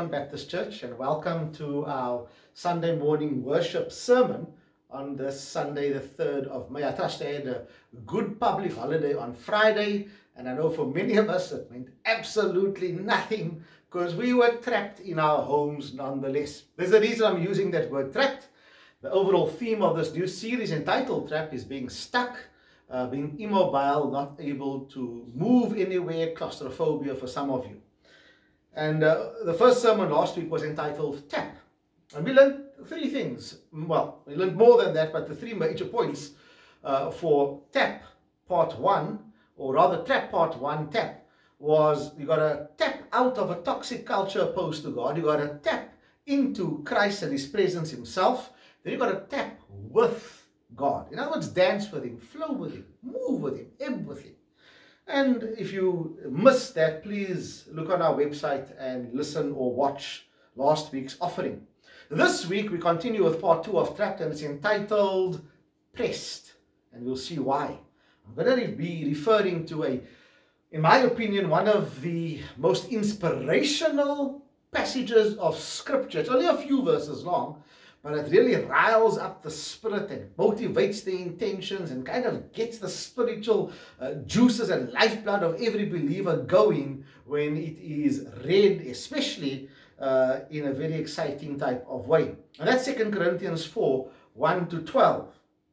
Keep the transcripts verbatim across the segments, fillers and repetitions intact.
Egmont Baptist Church, and welcome to our Sunday morning worship sermon on this Sunday, the third of May. I trust I had a good public holiday on Friday, and I know for many of us it meant absolutely nothing because we were trapped in our homes nonetheless. There's a reason I'm using that word trapped. The overall theme of this new series entitled Trapped is being stuck, uh, being immobile, not able to move anywhere, claustrophobia for some of you. And uh, the first sermon last week was entitled Tap. And we learned three things. Well, we learned more than that, but the three major points uh, for Tap part one, or rather Trap part one, Tap, was you got to tap out of a toxic culture opposed to God. You got to tap into Christ and His presence Himself. Then you got to tap with God. In other words, dance with Him, flow with Him, move with Him, ebb with Him. And if you missed that, please look on our website and listen or watch last week's offering. This week we continue with part two of Trapped, and it's entitled Pressed, and we'll see why. I'm going to be referring to a, in my opinion, one of the most inspirational passages of Scripture. It's only a few verses long, but it really riles up the spirit and motivates the intentions and kind of gets the spiritual uh, juices and lifeblood of every believer going when it is read, especially uh, in a very exciting type of way. And that's Second Corinthians four, one to twelve.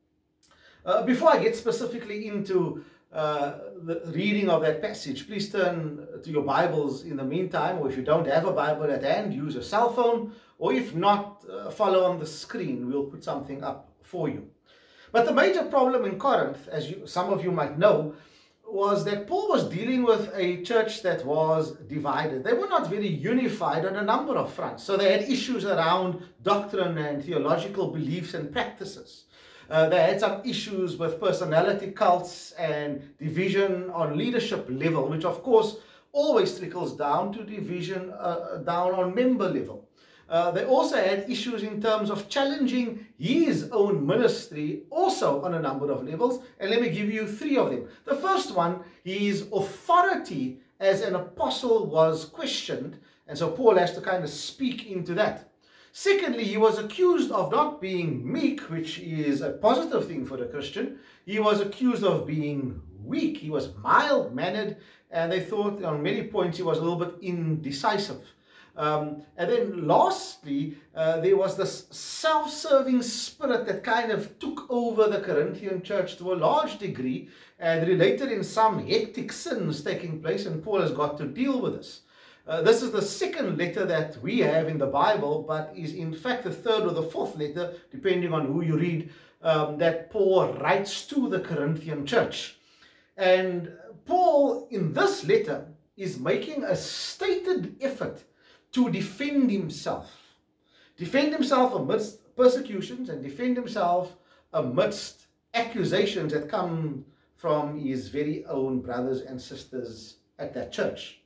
Uh, before I get specifically into uh, the reading of that passage, please turn to your Bibles in the meantime, or if you don't have a Bible at hand, use a cell phone. Or if not, uh, follow on the screen. We'll put something up for you. But the major problem in Corinth, as you, some of you might know, was that Paul was dealing with a church that was divided. They were not very unified on a number of fronts. So they had issues around doctrine and theological beliefs and practices. Uh, they had some issues with personality cults and division on leadership level, which of course always trickles down to division uh, down on member level. Uh, they also had issues in terms of challenging his own ministry, also on a number of levels. And let me give you three of them. The first one, his authority as an apostle was questioned. And so Paul has to kind of speak into that. Secondly, he was accused of not being meek, which is a positive thing for the Christian. He was accused of being weak. He was mild-mannered, and they thought on many points he was a little bit indecisive. Um, and then lastly, uh, there was this self-serving spirit that kind of took over the Corinthian church to a large degree and related in some hectic sins taking place, and Paul has got to deal with this. Uh, this is the second letter that we have in the Bible, but is in fact the third or the fourth letter, depending on who you read, um, that Paul writes to the Corinthian church. And Paul, in this letter, is making a stated effort to defend himself. Defend himself amidst persecutions and defend himself amidst accusations that come from his very own brothers and sisters at that church.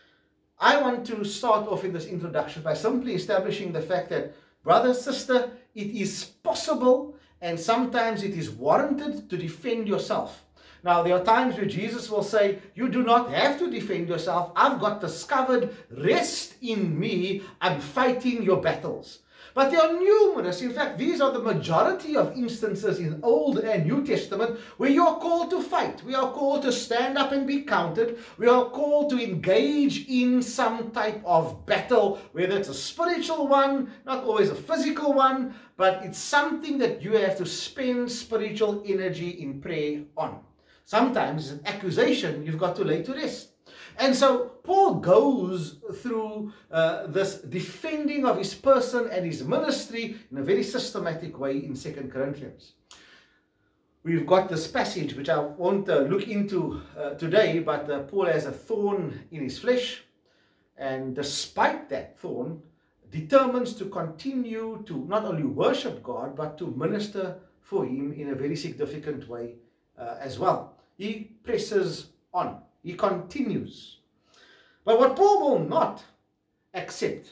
I want to start off in this introduction by simply establishing the fact that, brother, sister, it is possible and sometimes it is warranted to defend yourself. Now, there are times where Jesus will say, you do not have to defend yourself. I've got this covered. Rest in me. I'm fighting your battles. But there are numerous, in fact, these are the majority of instances in Old and New Testament where you are called to fight. We are called to stand up and be counted. We are called to engage in some type of battle, whether it's a spiritual one, not always a physical one, but it's something that you have to spend spiritual energy in prayer on. Sometimes it's an accusation you've got to lay to rest. And so Paul goes through uh, this defending of his person and his ministry in a very systematic way in Second Corinthians. We've got this passage which I won't uh, look into uh, today, but uh, Paul has a thorn in his flesh, and despite that thorn, determines to continue to not only worship God, but to minister for Him in a very significant way uh, as well. He presses on. He continues. But what Paul will not accept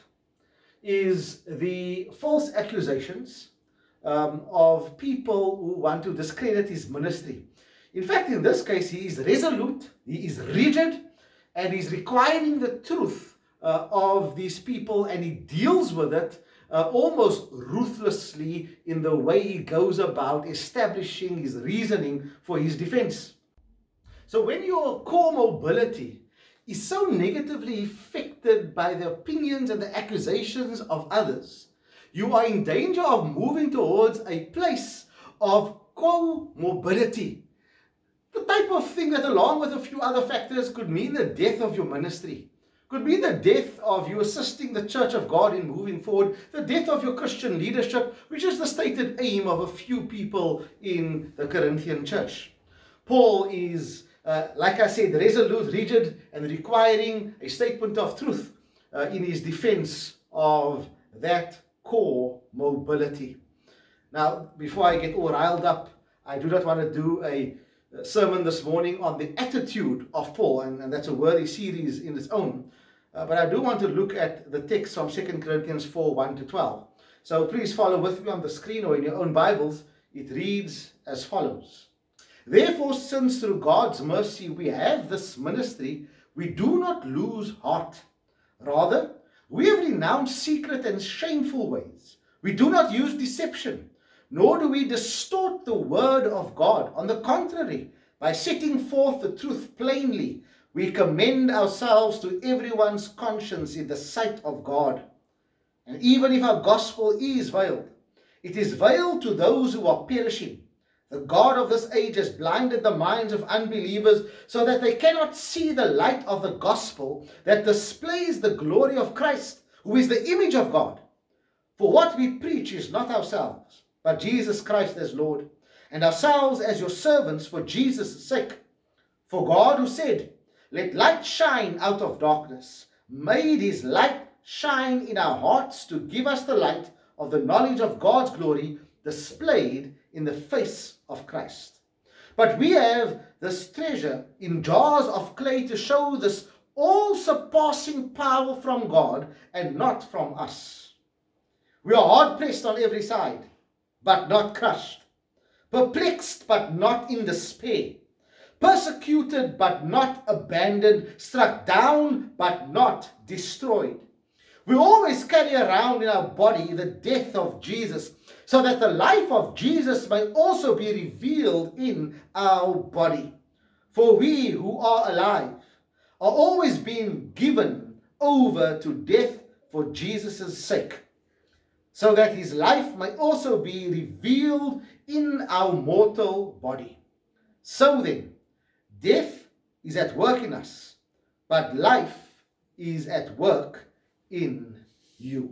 is the false accusations um, of people who want to discredit his ministry. In fact, in this case, he is resolute, he is rigid, and he's requiring the truth uh, of these people, and he deals with it uh, almost ruthlessly in the way he goes about establishing his reasoning for his defense. So when your core mobility is so negatively affected by the opinions and the accusations of others, you are in danger of moving towards a place of co-mobility. The type of thing that, along with a few other factors, could mean the death of your ministry. Could mean the death of you assisting the Church of God in moving forward. The death of your Christian leadership, which is the stated aim of a few people in the Corinthian church. Paul is, uh, like I said, resolute, rigid, and requiring a statement of truth uh, in his defense of that core mobility. Now, before I get all riled up, I do not want to do a sermon this morning on the attitude of Paul, and, and that's a worthy series in its own. Uh, but I do want to look at the text from Second Corinthians four, one to twelve. So please follow with me on the screen or in your own Bibles. It reads as follows. Therefore, since through God's mercy we have this ministry, we do not lose heart. Rather, we have renounced secret and shameful ways. We do not use deception, nor do we distort the word of God. On the contrary, by setting forth the truth plainly, we commend ourselves to everyone's conscience in the sight of God. And even if our gospel is veiled, it is veiled to those who are perishing. The God of this age has blinded the minds of unbelievers so that they cannot see the light of the gospel that displays the glory of Christ, who is the image of God. For what we preach is not ourselves, but Jesus Christ as Lord, and ourselves as your servants for Jesus' sake. For God, who said, "Let light shine out of darkness," made his light shine in our hearts to give us the light of the knowledge of God's glory displayed in the face of Christ. But we have this treasure in jars of clay to show this all-surpassing power from God and not from us. We are hard-pressed on every side, but not crushed, perplexed, but not in despair, persecuted, but not abandoned, struck down, but not destroyed. We always carry around in our body the death of Jesus, so that the life of Jesus may also be revealed in our body. For we who are alive are always being given over to death for Jesus' sake, so that his life may also be revealed in our mortal body. So then, death is at work in us, but life is at work in you.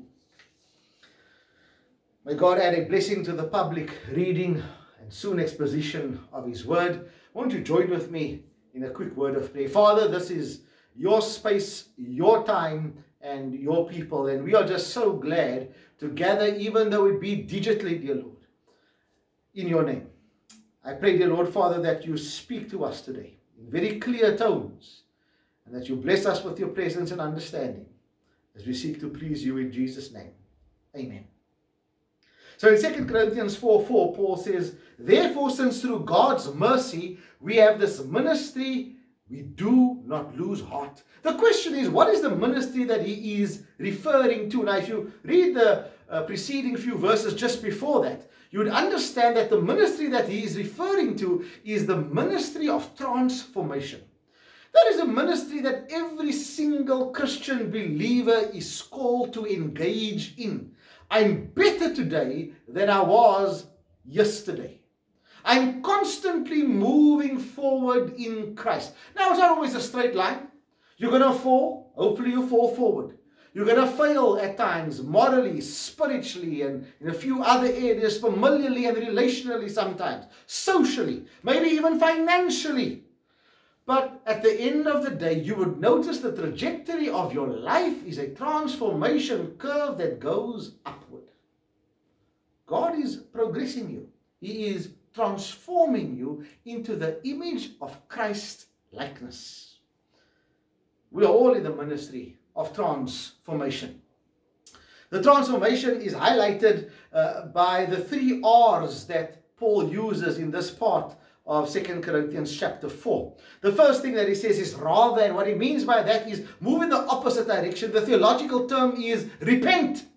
May God add a blessing to the public reading and soon exposition of his word. Won't you join with me in a quick word of prayer? Father, this is your space, your time, and your people, and we are just so glad to gather, even though it be digitally, dear Lord, in your name. I pray, dear Lord, Father, that you speak to us today in very clear tones, and that you bless us with your presence and understanding as we seek to please you in Jesus' name. Amen. So in Second Corinthians four four, Paul says, "Therefore, since through God's mercy we have this ministry, we do not lose heart." The question is, what is the ministry that he is referring to? Now, if you read the uh, preceding few verses just before that, you would understand that the ministry that he is referring to is the ministry of transformation. That is a ministry that every single Christian believer is called to engage in. I'm better today than I was yesterday. I'm constantly moving forward in Christ. Now, it's not always a straight line. You're going to fall. Hopefully you fall forward. You're going to fail at times, morally, spiritually, and in a few other areas, familiarly and relationally sometimes, socially, maybe even financially. But at the end of the day, you would notice the trajectory of your life is a transformation curve that goes upward. God is progressing you. He is transforming you into the image of Christ likeness. We are all in the ministry of transformation. The transformation is highlighted uh, by the three R's that Paul uses in this part of Second Corinthians chapter four. The first thing that he says is rather, and what he means by that is move in the opposite direction. The theological term is repent.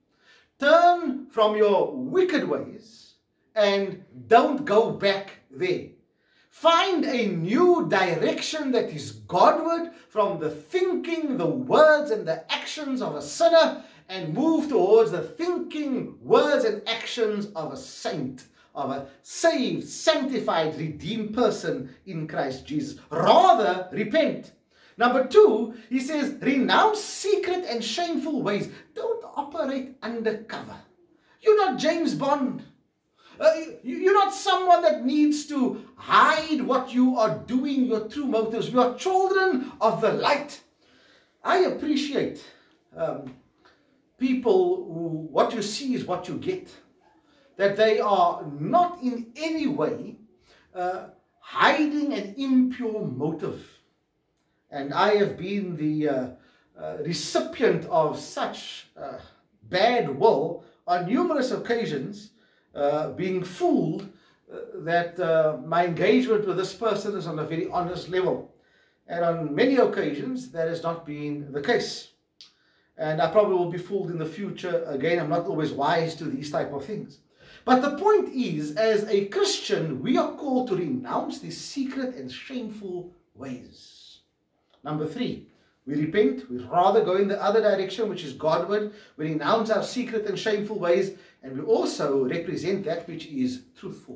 Turn from your wicked ways and don't go back there. Find a new direction that is Godward from the thinking, the words, and the actions of a sinner, and move towards the thinking, words, and actions of a saint, of a saved, sanctified, redeemed person in Christ Jesus. Rather, repent. Number two, he says, renounce secret and shameful ways. Don't operate undercover. You're not James Bond. Uh, you, you're not someone that needs to hide what you are doing, your true motives. We are children of the light. I appreciate um, people who, what you see is what you get. That they are not in any way uh, hiding an impure motive. And I have been the uh, uh, recipient of such uh, bad will on numerous occasions, uh, being fooled uh, that uh, my engagement with this person is on a very honest level. And on many occasions, that has not been the case. And I probably will be fooled in the future. Again, I'm not always wise to these type of things. But the point is, as a Christian, we are called to renounce these secret and shameful ways. Number three, we repent. We rather go in the other direction, which is Godward. We renounce our secret and shameful ways, and we also represent that which is truthful.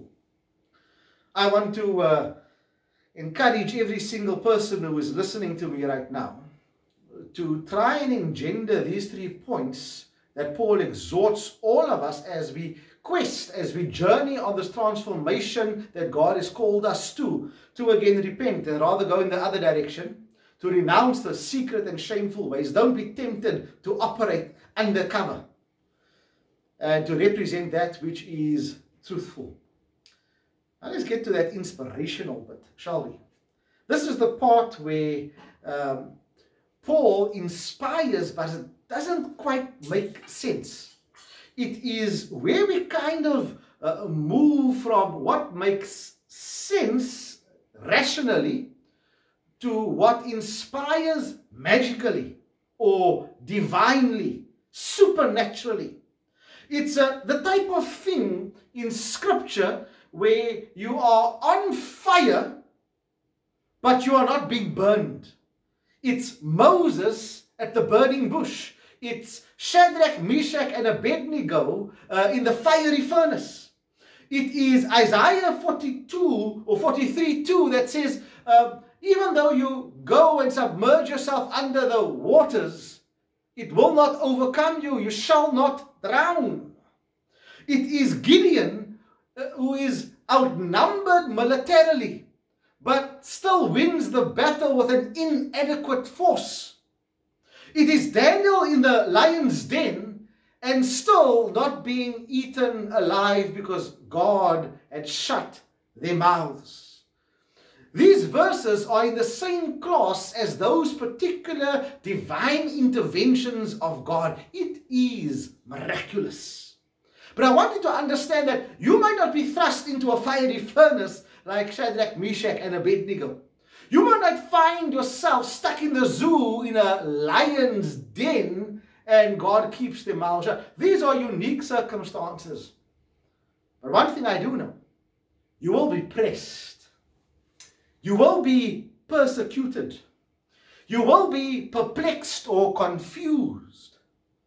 I want to uh, encourage every single person who is listening to me right now to try and engender these three points that Paul exhorts all of us as we quest, as we journey on this transformation that God has called us to, to again repent and rather go in the other direction, to renounce the secret and shameful ways. Don't be tempted to operate undercover, and to represent that which is truthful. Now let's get to that inspirational bit, shall we? This is the part where um, Paul inspires, but it doesn't quite make sense. It is where we kind of uh, move from what makes sense rationally to what inspires magically or divinely, supernaturally. It's uh, the type of thing in Scripture where you are on fire, but you are not being burned. It's Moses at the burning bush. It's Shadrach, Meshach, and Abednego uh, in the fiery furnace. It is Isaiah forty-two or forty-three two that says, uh, even though you go and submerge yourself under the waters, it will not overcome you. You shall not drown. It is Gideon uh, who is outnumbered militarily, but still wins the battle with an inadequate force. It is Daniel in the lion's den and still not being eaten alive because God had shut their mouths. These verses are in the same class as those particular divine interventions of God. It is miraculous. But I want you to understand that you might not be thrust into a fiery furnace like Shadrach, Meshach, and Abednego. You might not find yourself stuck in the zoo in a lion's den and God keeps their mouth shut. These are unique circumstances. But one thing I do know, you will be pressed. You will be persecuted. You will be perplexed or confused.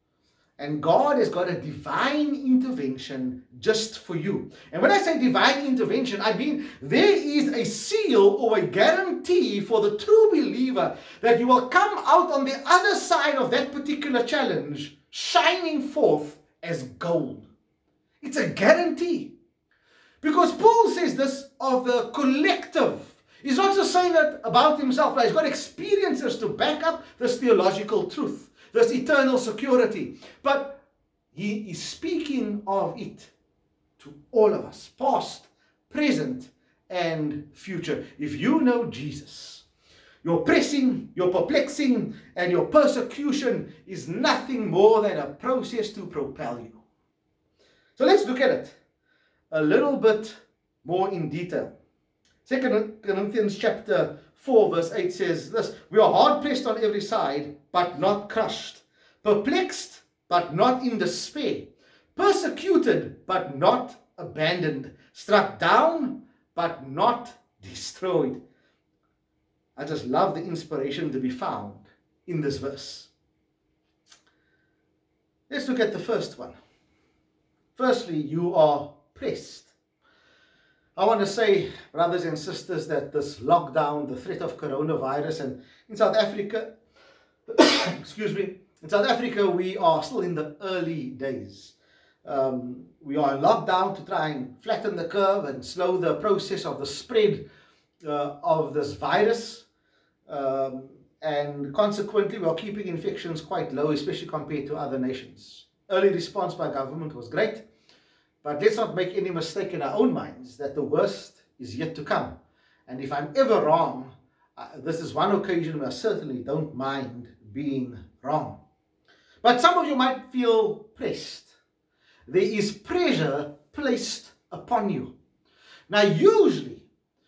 And God has got a divine intervention just for you. And when I say divine intervention, I mean there is a seal or a guarantee for the true believer that you will come out on the other side of that particular challenge shining forth as gold. It's a guarantee. Because Paul says this of the collective. He's not just saying that about himself. He's got experiences to back up this theological truth, this eternal security. But he is speaking of it to all of us, past, present, and future. If you know Jesus, your pressing, your perplexing, and your persecution is nothing more than a process to propel you. So let's look at it a little bit more in detail. Second Corinthians chapter four verse eight says this, we are hard pressed on every side, but not crushed, perplexed, but not in despair, persecuted, but not abandoned, struck down, but not destroyed. I just love the inspiration to be found in this verse. Let's look at the first one. Firstly, you are pressed. I want to say, brothers and sisters, that this lockdown, the threat of coronavirus, and in South Africa, excuse me, in South Africa, we are still in the early days. Um, we are in lockdown to try and flatten the curve and slow the process of the spread uh, of this virus. Um, and consequently, we are keeping infections quite low, especially compared to other nations. Early response by government was great. But let's not make any mistake in our own minds that the worst is yet to come. And if I'm ever wrong, uh, this is one occasion where I certainly don't mind being wrong. But some of you might feel pressed. There is pressure placed upon you. Now, usually,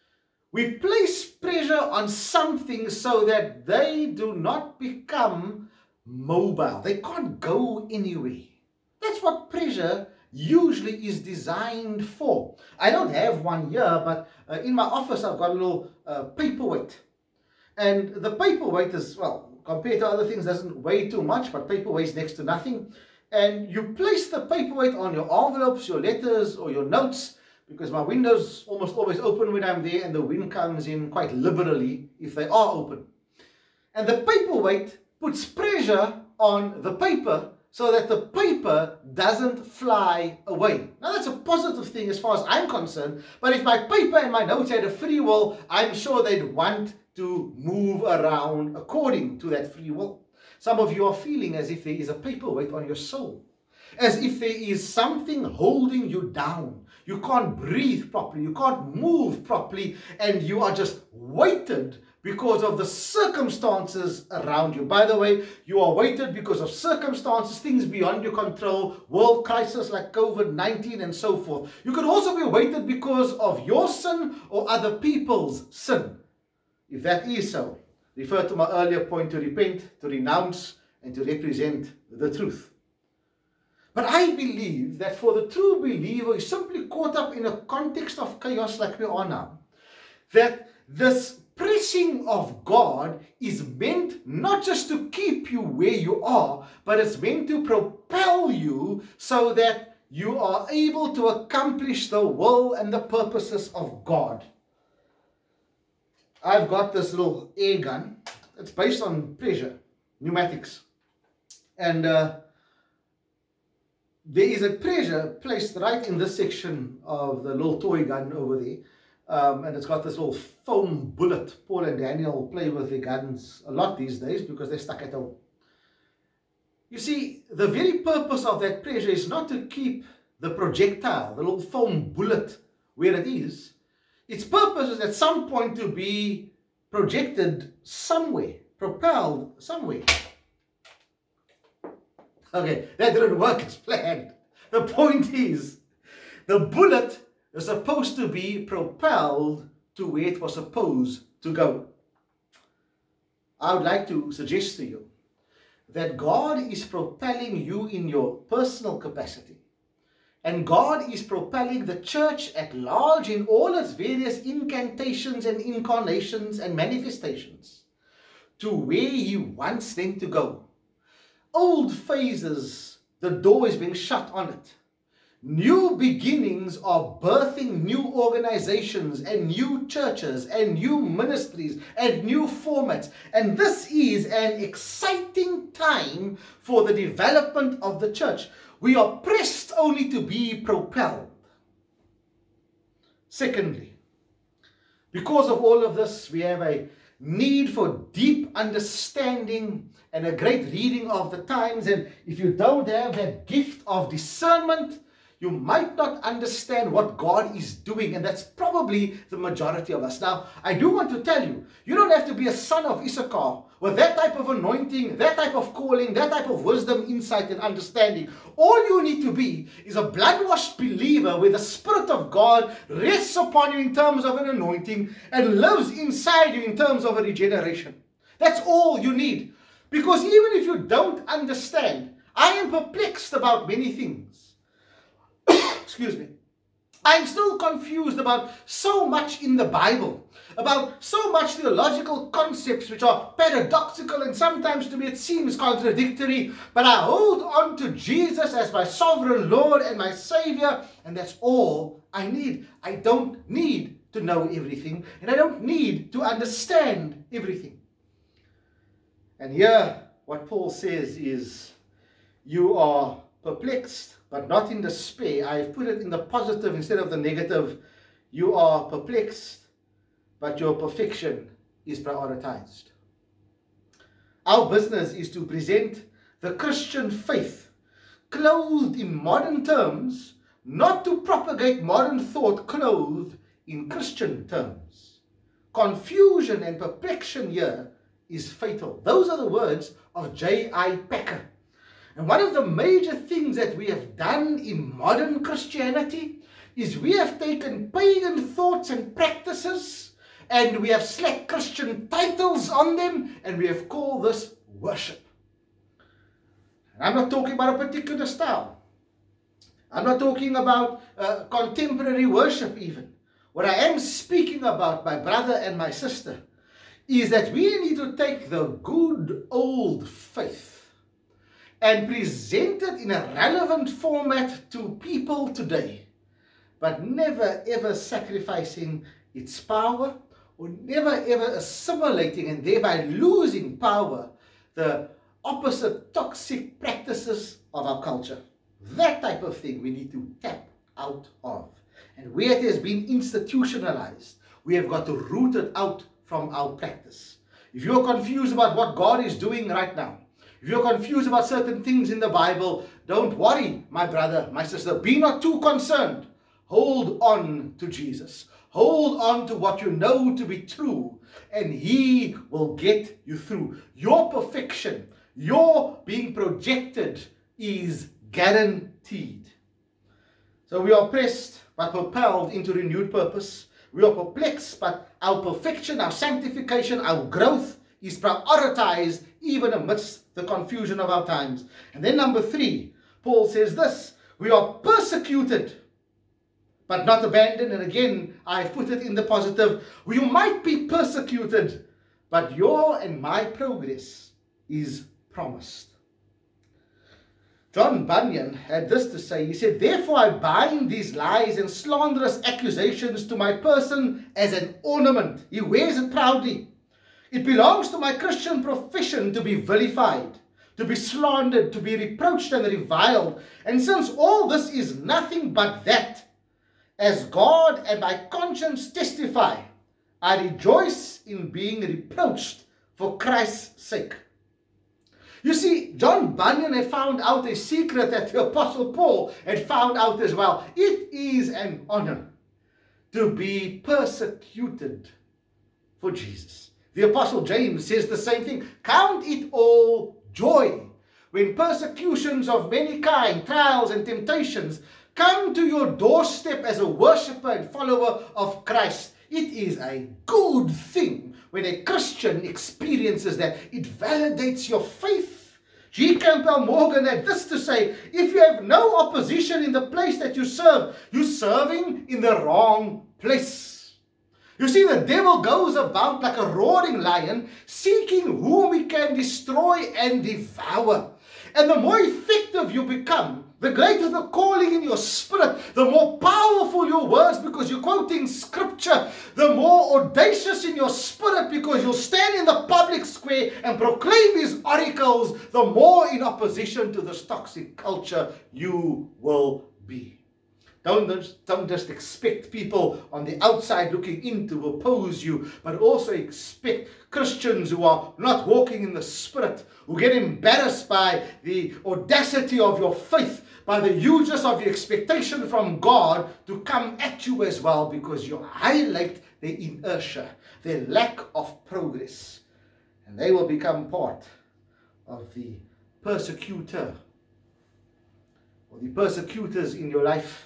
we place pressure on something so that they do not become mobile. They can't go anywhere. That's what pressure usually is designed for. I don't have one here, but uh, in my office I've got a little uh, paperweight. And the paperweight is, well, compared to other things, doesn't weigh too much, but paper weighs next to nothing. And you place the paperweight on your envelopes, your letters, or your notes, because my windows almost always open when I'm there, and the wind comes in quite liberally if they are open. And the paperweight puts pressure on the paper so that the paper doesn't fly away. Now that's a positive thing as far as I'm concerned, but if my paper and my notes had a free will, I'm sure they'd want to move around according to that free will. Some of you are feeling as if there is a paperweight on your soul, as if there is something holding you down. You can't breathe properly, you can't move properly, and you are just weighted because of the circumstances around you. By the way, you are weighted because of circumstances, things beyond your control, world crisis like COVID nineteen and so forth. You could also be weighted because of your sin or other people's sin. If that is so, refer to my earlier point to repent, to renounce, and to represent the truth. But I believe that for the true believer who is simply caught up in a context of chaos like we are now, that this pressing of God is meant not just to keep you where you are, but it's meant to propel you so that you are able to accomplish the will and the purposes of God. I've got this little air gun. It's based on pressure, pneumatics. And uh, there is a pressure placed right in this section of the little toy gun over there. Um, and it's got this little foam bullet. Paul and Daniel play with their guns a lot these days because they're stuck at home. You see, the very purpose of that pressure is not to keep the projectile, the little foam bullet, where it is. Its purpose is at some point to be projected somewhere, propelled somewhere. Okay, that didn't work as planned. The point is, the bullet is supposed to be propelled to where it was supposed to go. I would like to suggest to you that God is propelling you in your personal capacity. And God is propelling the church at large in all its various incantations and incarnations and manifestations to where He wants them to go. Old phases, the door is being shut on it. New beginnings are birthing new organizations and new churches and new ministries and new formats. And this is an exciting time for the development of the church. We are pressed only to be propelled. Secondly, because of all of this, we have a need for deep understanding and a great reading of the times. And if you don't have that gift of discernment, you might not understand what God is doing, and that's probably the majority of us. Now, I do want to tell you, you don't have to be a son of Issachar with that type of anointing, that type of calling, that type of wisdom, insight, and understanding. All you need to be is a blood-washed believer where the Spirit of God rests upon you in terms of an anointing and lives inside you in terms of a regeneration. That's all you need. Because even if you don't understand, I am perplexed about many things. Excuse me. I'm still confused about so much in the Bible, about so much theological concepts which are paradoxical and sometimes to me it seems contradictory, but I hold on to Jesus as my sovereign Lord and my Savior, and that's all I need. I don't need to know everything, and I don't need to understand everything. And here, what Paul says is, you are perplexed, but not in despair. I've put it in the positive instead of the negative. You are perplexed, but your perfection is prioritized. Our business is to present the Christian faith clothed in modern terms, not to propagate modern thought clothed in Christian terms. Confusion and perplexion here is fatal. Those are the words of J I Packer. And one of the major things that we have done in modern Christianity is we have taken pagan thoughts and practices and we have slapped Christian titles on them and we have called this worship. And I'm not talking about a particular style. I'm not talking about uh, contemporary worship even. What I am speaking about, my brother and my sister, is that we need to take the good old faith and present it in a relevant format to people today, but never ever sacrificing its power or never ever assimilating and thereby losing power the opposite toxic practices of our culture. That type of thing we need to tap out of. And where it has been institutionalized, we have got to root it out from our practice. If you're confused about what God is doing right now, if you're confused about certain things in the Bible, don't worry, my brother, my sister. Be not too concerned. Hold on to Jesus. Hold on to what you know to be true, and He will get you through. Your perfection, your being projected is guaranteed. So we are pressed but propelled into renewed purpose. We are perplexed, but our perfection, our sanctification, our growth is prioritized even amidst the confusion of our times. And then number three, Paul says this, we are persecuted, but not abandoned. And again, I've put it in the positive. We might be persecuted, but your and my progress is promised. John Bunyan had this to say. He said, therefore I bind these lies and slanderous accusations to my person as an ornament. He wears it proudly. It belongs to my Christian profession to be vilified, to be slandered, to be reproached and reviled. And since all this is nothing but that, as God and my conscience testify, I rejoice in being reproached for Christ's sake. You see, John Bunyan had found out a secret that the Apostle Paul had found out as well. It is an honor to be persecuted for Jesus. The Apostle James says the same thing. Count it all joy when persecutions of many kinds, trials and temptations come to your doorstep as a worshipper and follower of Christ. It is a good thing when a Christian experiences that. It validates your faith. G. Campbell Morgan had this to say, if you have no opposition in the place that you serve, you're serving in the wrong place. You see, the devil goes about like a roaring lion, seeking whom he can destroy and devour. And the more effective you become, the greater the calling in your spirit, the more powerful your words because you're quoting scripture, the more audacious in your spirit because you'll stand in the public square and proclaim these oracles, the more in opposition to this toxic culture you will be. Don't just, don't just expect people on the outside looking in to oppose you, but also expect Christians who are not walking in the Spirit, who get embarrassed by the audacity of your faith, by the hugeness of your expectation from God to come at you as well, because you highlight their inertia, their lack of progress. And they will become part of the persecutor or the persecutors in your life.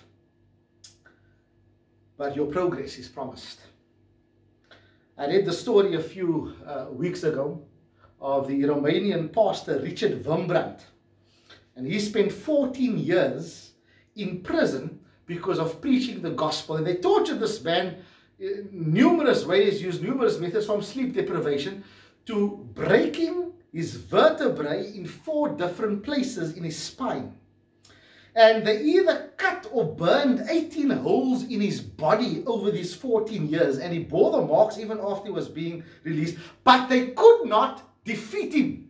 But your progress is promised. I read the story a few uh, weeks ago of the Romanian pastor Richard Wurmbrand. And he spent fourteen years in prison because of preaching the gospel. And they tortured this man in numerous ways, used numerous methods, from sleep deprivation to breaking his vertebrae in four different places in his spine. And they either cut or burned eighteen holes in his body over these fourteen years. And he bore the marks even after he was being released. But they could not defeat him.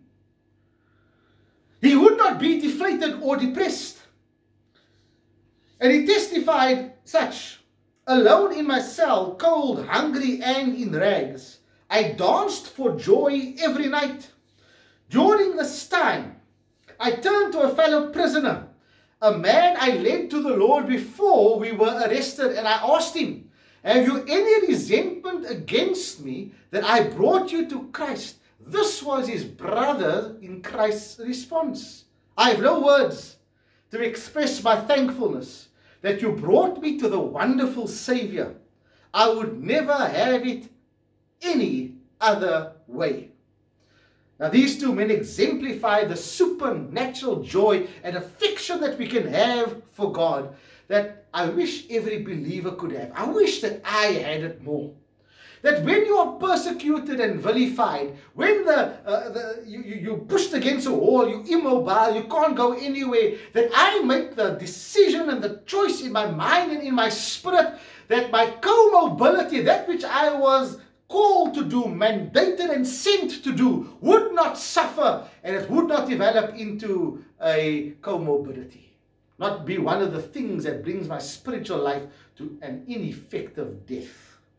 He would not be deflated or depressed. And he testified such: alone in my cell, cold, hungry, and in rags, I danced for joy every night. During this time, I turned to a fellow prisoner, a man I led to the Lord before we were arrested, and I asked him, have you any resentment against me that I brought you to Christ? This was his brother in Christ's response. I have no words to express my thankfulness that you brought me to the wonderful Savior. I would never have it any other way. Now, these two men exemplify the supernatural joy and affection that we can have for God, that I wish every believer could have. I wish that I had it more. That when you are persecuted and vilified, when the, uh, the you, you, you pushed against a wall, you're immobile, you can't go anywhere, that I make the decision and the choice in my mind and in my spirit that my co-mobility, that which I was called to do, mandated and sent to do, would not suffer, and it would not develop into a comorbidity. Not be one of the things that brings my spiritual life to an ineffective death.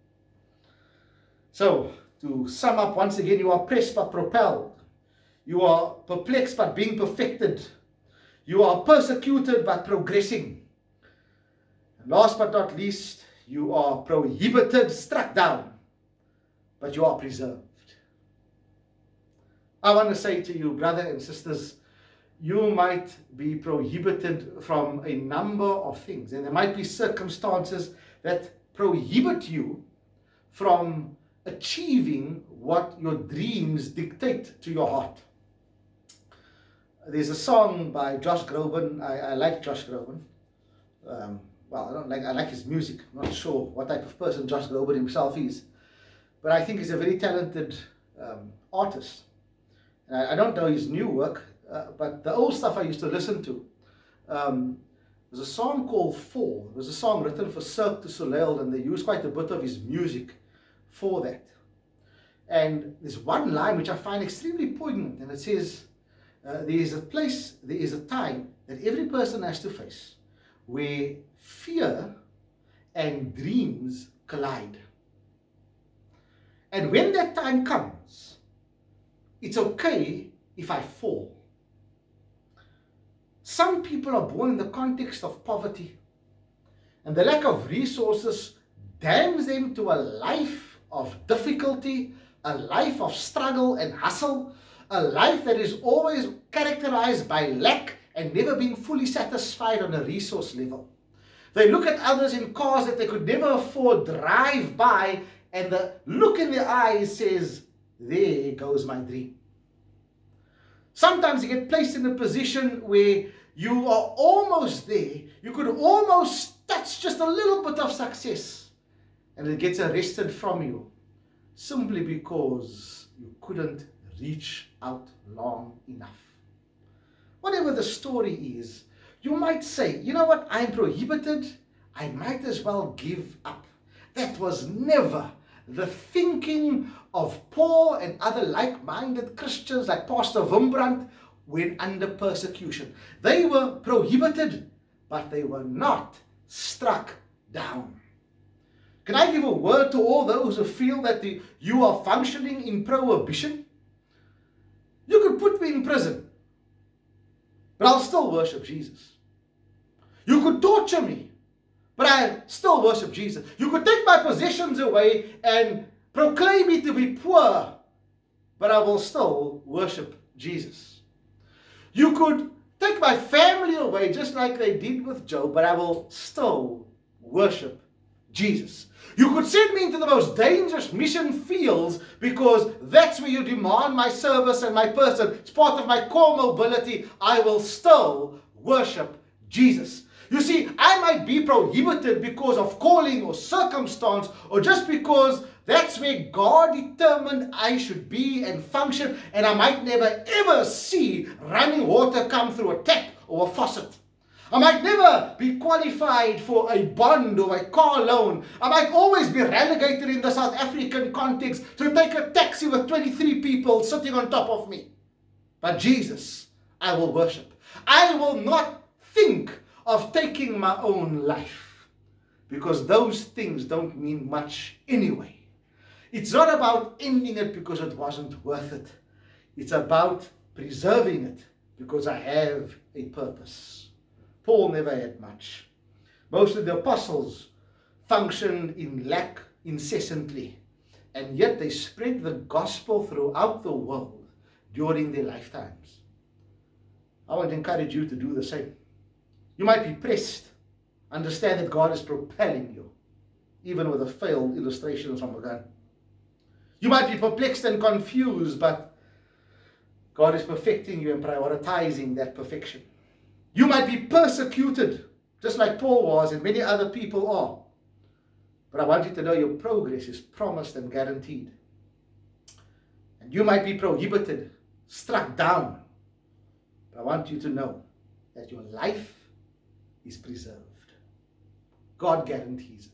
So, to sum up once again, you are pressed but propelled. You are perplexed but being perfected. You are persecuted but progressing. And last but not least, you are prohibited, struck down, but you are preserved. I want to say to you, brothers and sisters, you might be prohibited from a number of things, and there might be circumstances that prohibit you from achieving what your dreams dictate to your heart. There's a song by Josh Groban. I, I like Josh Groban. Um, well, I don't like. I like his music. I'm not sure what type of person Josh Groban himself is, but I think he's a very talented um, artist. And I, I don't know his new work, uh, but the old stuff I used to listen to. Um, there's a song called Fall. It was a song written for Cirque du Soleil, and they used quite a bit of his music for that. And there's one line which I find extremely poignant, and it says, uh, there is a place, there is a time that every person has to face where fear and dreams collide. And when that time comes, it's okay if I fall. Some people are born in the context of poverty, and the lack of resources damns them to a life of difficulty, a life of struggle and hustle, a life that is always characterized by lack and never being fully satisfied on a resource level. They look at others in cars that they could never afford, drive by, and the look in their eyes says, there goes my dream. Sometimes you get placed in a position where you are almost there, you could almost touch just a little bit of success, and it gets arrested from you simply because you couldn't reach out long enough. Whatever the story is, you might say, you know what, I'm prohibited, I might as well give up. That was never the thinking of Paul and other like-minded Christians like Pastor Wurmbrand when under persecution. They were prohibited, but they were not struck down. Can I give a word to all those who feel that the, you are functioning in prohibition? You could put me in prison, but I'll still worship Jesus. You could torture me, but I still worship Jesus. You could take my possessions away and proclaim me to be poor, but I will still worship Jesus. You could take my family away just like they did with Job, but I will still worship Jesus. You could send me into the most dangerous mission fields because that's where you demand my service and my person. It's part of my core mobility. I will still worship Jesus. You see, I might be prohibited because of calling or circumstance, or just because that's where God determined I should be and function, and I might never ever see running water come through a tap or a faucet. I might never be qualified for a bond or a car loan. I might always be relegated in the South African context to take a taxi with twenty-three people sitting on top of me. But Jesus, I will worship. I will not think of taking my own life, because those things don't mean much anyway. It's not about ending it because it wasn't worth it. It's about preserving it because I have a purpose. Paul never had much. Most of the apostles functioned in lack incessantly, and yet they spread the gospel throughout the world during their lifetimes. I want to encourage you to do the same. You might be pressed. Understand that God is propelling you, even with a failed illustration from a gun. You might be perplexed and confused, but God is perfecting you and prioritizing that perfection. You might be persecuted, just like Paul was and many other people are. But I want you to know your progress is promised and guaranteed. And you might be prohibited, struck down. But I want you to know that your life is preserved. God guarantees it.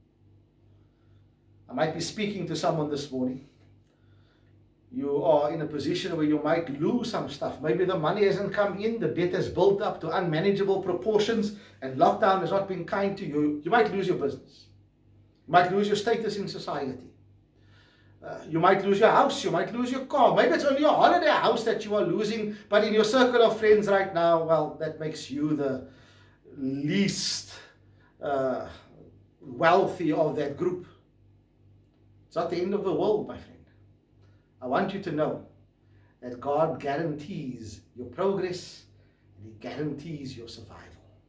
I might be speaking to someone this morning. You are in a position where you might lose some stuff. Maybe the money hasn't come in, the debt has built up to unmanageable proportions, and lockdown has not been kind to you. You might lose your business. You might lose your status in society. Uh, you might lose your house, you might lose your car. Maybe it's only your holiday house that you are losing, but in your circle of friends right now, well, that makes you the least uh, wealthy of that group. It's not the end of the world, my friend. I want you to know that God guarantees your progress and He guarantees your survival.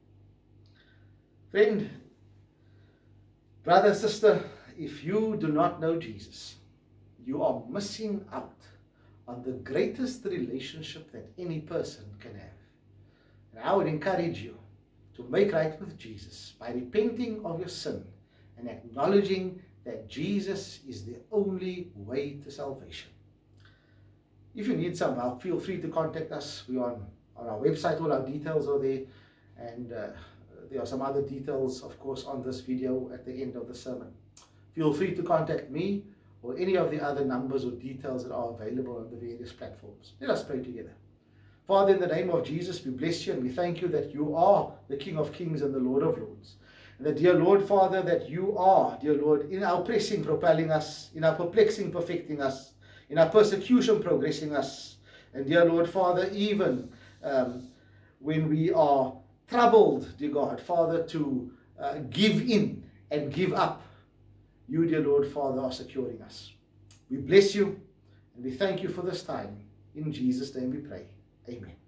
Friend, brother, sister, if you do not know Jesus, you are missing out on the greatest relationship that any person can have. And I would encourage you to make right with Jesus by repenting of your sin and acknowledging that Jesus is the only way to salvation. If you need some help, feel free to contact us. We are on, on our website, all our details are there, and uh, there are some other details, of course, on this video at the end of the sermon. Feel free to contact me or any of the other numbers or details that are available on the various platforms. Let us pray together. Father, in the name of Jesus, we bless you and we thank you that you are the King of Kings and the Lord of Lords. And that, dear Lord, Father, that you are, dear Lord, in our pressing, propelling us, in our perplexing, perfecting us, in our persecution, progressing us. And dear Lord, Father, even um, when we are troubled, dear God, Father, to uh, give in and give up, you, dear Lord, Father, are securing us. We bless you and we thank you for this time. In Jesus' name we pray. Amen.